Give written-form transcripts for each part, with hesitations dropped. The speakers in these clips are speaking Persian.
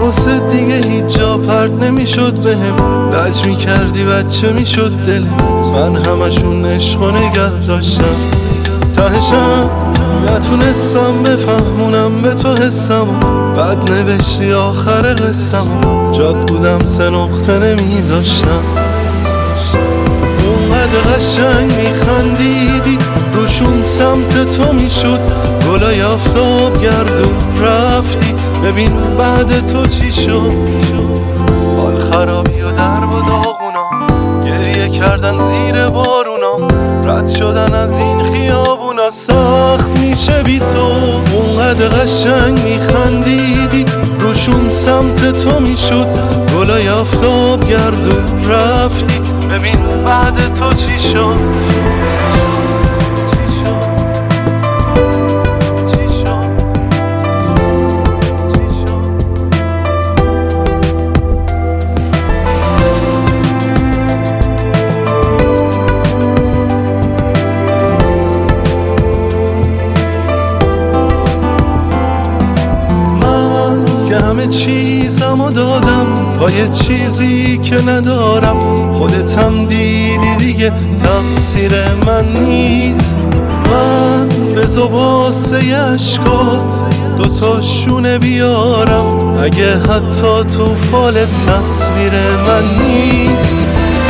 واسه دیگه هیچ جا پرد نمیشد بهم، لج میکردی بچه میشد دلم، من همشون عشق و نگه داشتم. تهشم نتونستم بفهمونم به تو حسم، بعد نوشتی آخر قصم، جاد بودم 3 نقطه نمیذاشتم. اونقدر قشنگ میخندیدی روشون سمت تو میشد، گلای آفتاب گردون رفتی، ببین بعد تو چی شد. حال خرابی و درب و داغونا، گریه کردن زیر بارونا، رد شدن از این خیابونا سخت میشه بی تو. اونقدر قشنگ میخندیدی روشون سمت تو میشد، گلای آفتاب گردون رفتی، ببین بعد تو چی شد. همه چیزمو دادم با یه چیزی که ندارم، خودتم دیدی دیگه تقصیر من نیست. من به واسه اشکات 2 تا شونه بیارم، اگه حتی تو فال تصویر من نیست.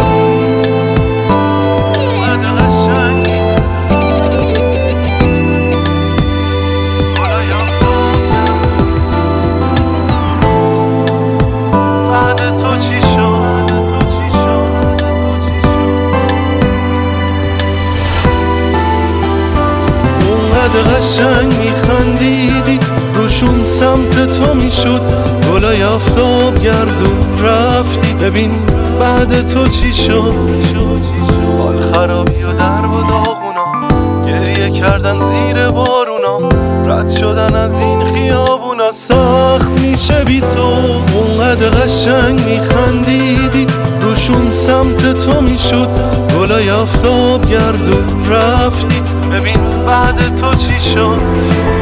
قشنگ میخندیدی روشون سمت تو میشد، گلای آفتاب گردون رفتی، ببین بعد تو چی شد. حال خرابی و درب و داغونا، گریه کردن زیر بارونا، رد شدن از این خیابونا سخت میشه بی تو. اونقدر قشنگ میخندیدی روشون سمت تو میشد، گلای آفتاب گردون رفتی، ببین بعد تو چی شد.